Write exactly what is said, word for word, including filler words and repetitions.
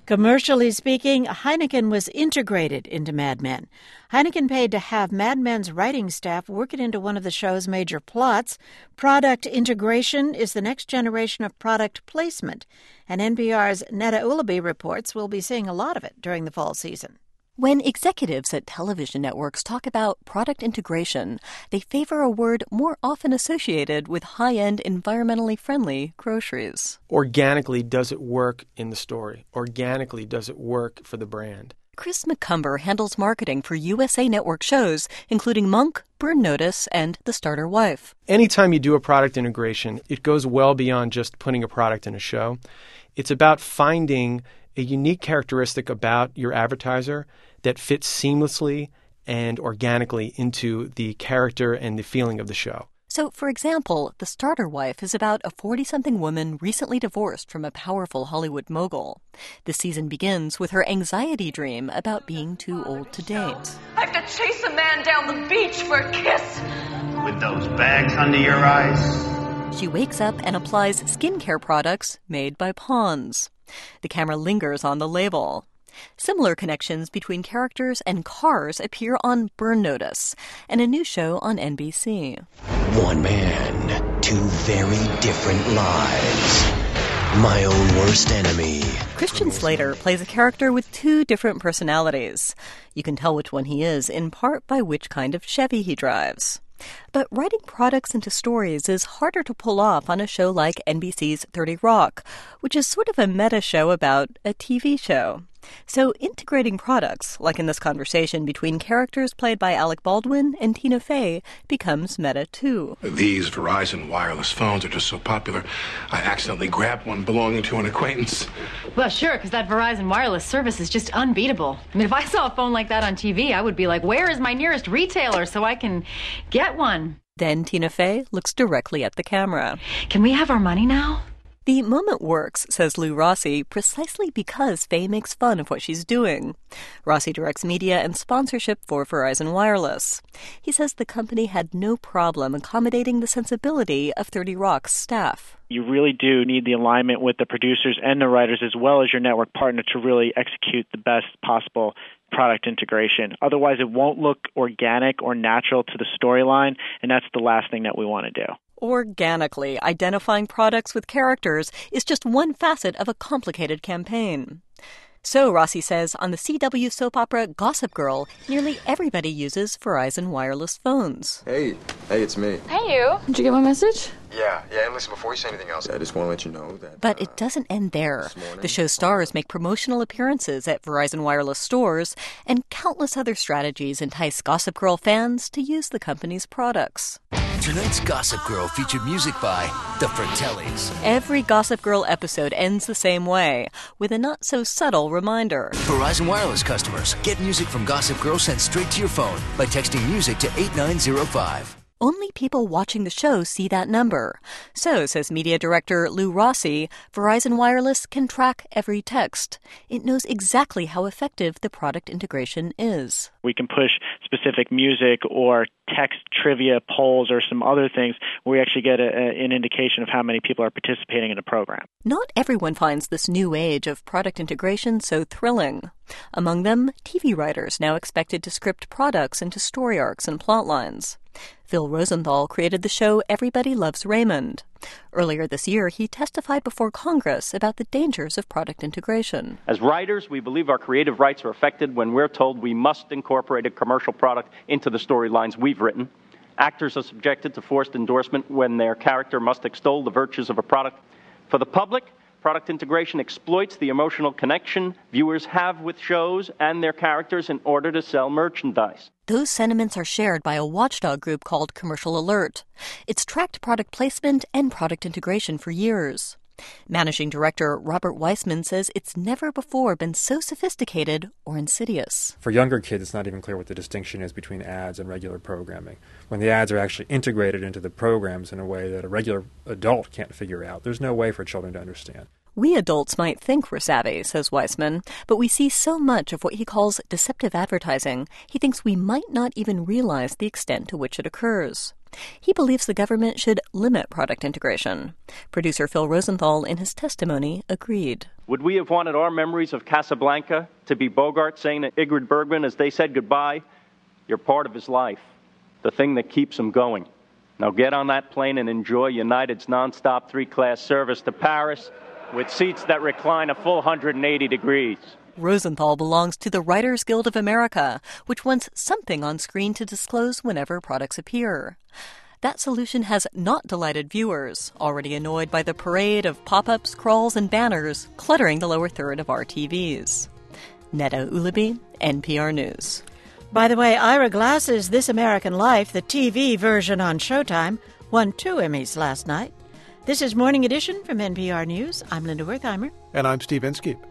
Commercially speaking, Heineken was integrated into Mad Men. Heineken paid to have Mad Men's writing staff work it into one of the show's major plots. Product integration is the next generation of product placement, and N P R's Netta Ulaby reports we'll be seeing a lot of it during the fall season. When executives at television networks talk about product integration, they favor a word more often associated with high-end, environmentally friendly groceries. Organically, does it work in the story? Organically, does it work for the brand? Chris McCumber handles marketing for U S A Network shows, including Monk, Burn Notice, and The Starter Wife. Anytime you do a product integration, it goes well beyond just putting a product in a show. It's about finding a unique characteristic about your advertiser that fits seamlessly and organically into the character and the feeling of the show. So, for example, The Starter Wife is about a forty-something woman recently divorced from a powerful Hollywood mogul. The season begins with her anxiety dream about being too old to date. I have to chase a man down the beach for a kiss. With those bags under your eyes. She wakes up and applies skincare products made by Pond's. The camera lingers on the label. Similar connections between characters and cars appear on Burn Notice and a new show on N B C. One man, two very different lives. My own worst enemy. Christian Slater plays a character with two different personalities. You can tell which one he is in part by which kind of Chevy he drives. But writing products into stories is harder to pull off on a show like N B C's thirty Rock, which is sort of a meta show about a T V show. So integrating products, like in this conversation between characters played by Alec Baldwin and Tina Fey, becomes meta too. These Verizon wireless phones are just so popular, I accidentally grabbed one belonging to an acquaintance. Well, sure, because that Verizon wireless service is just unbeatable. I mean, if I saw a phone like that on T V, I would be like, where is my nearest retailer so I can get one? Then Tina Fey looks directly at the camera. Can we have our money now? The moment works, says Lou Rossi, precisely because Fey makes fun of what she's doing. Rossi directs media and sponsorship for Verizon Wireless. He says the company had no problem accommodating the sensibility of thirty Rock's staff. You really do need the alignment with the producers and the writers as well as your network partner to really execute the best possible product integration. Otherwise, it won't look organic or natural to the storyline, and that's the last thing that we want to do. Organically identifying products with characters is just one facet of a complicated campaign. So, Rossi says, on the C W soap opera Gossip Girl, nearly everybody uses Verizon wireless phones. Hey, hey, it's me. Hey, you. Did you get my message? Yeah, yeah, and listen, before you say anything else, I just want to let you know that... But uh, it doesn't end there. The show's stars make promotional appearances at Verizon wireless stores, and countless other strategies entice Gossip Girl fans to use the company's products. Tonight's Gossip Girl featured music by The Fratellis. Every Gossip Girl episode ends the same way, with a not-so-subtle reminder. Verizon Wireless customers, get music from Gossip Girl sent straight to your phone by texting music to eight nine zero five. Only people watching the show see that number. So, says media director Lou Rossi, Verizon Wireless can track every text. It knows exactly how effective the product integration is. We can push specific music or text trivia polls or some other things where we actually get a, a, an indication of how many people are participating in a program. Not everyone finds this new age of product integration so thrilling. Among them, T V writers now expected to script products into story arcs and plot lines. Phil Rosenthal created the show Everybody Loves Raymond. Earlier this year, he testified before Congress about the dangers of product integration. As writers, we believe our creative rights are affected when we're told we must incorporate a commercial product into the storylines we've written. Actors are subjected to forced endorsement when their character must extol the virtues of a product. For the public, product integration exploits the emotional connection viewers have with shows and their characters in order to sell merchandise. Those sentiments are shared by a watchdog group called Commercial Alert. It's tracked product placement and product integration for years. Managing Director Robert Weissman says it's never before been so sophisticated or insidious. For younger kids, it's not even clear what the distinction is between ads and regular programming. When the ads are actually integrated into the programs in a way that a regular adult can't figure out, there's no way for children to understand. We adults might think we're savvy, says Weissman, but we see so much of what he calls deceptive advertising, he thinks we might not even realize the extent to which it occurs. He believes the government should limit product integration. Producer Phil Rosenthal, in his testimony, agreed. Would we have wanted our memories of Casablanca to be Bogart saying to Ingrid Bergman as they said goodbye, "You're part of his life, the thing that keeps him going. Now get on that plane and enjoy United's nonstop three-class service to Paris with seats that recline a full one hundred eighty degrees." Rosenthal belongs to the Writers Guild of America, which wants something on screen to disclose whenever products appear. That solution has not delighted viewers, already annoyed by the parade of pop-ups, crawls, and banners cluttering the lower third of our T Vs. Neda Ulaby, N P R News. By the way, Ira Glass's This American Life, the T V version on Showtime, won two Emmys last night. This is Morning Edition from N P R News. I'm Linda Wertheimer. And I'm Steve Inskeep.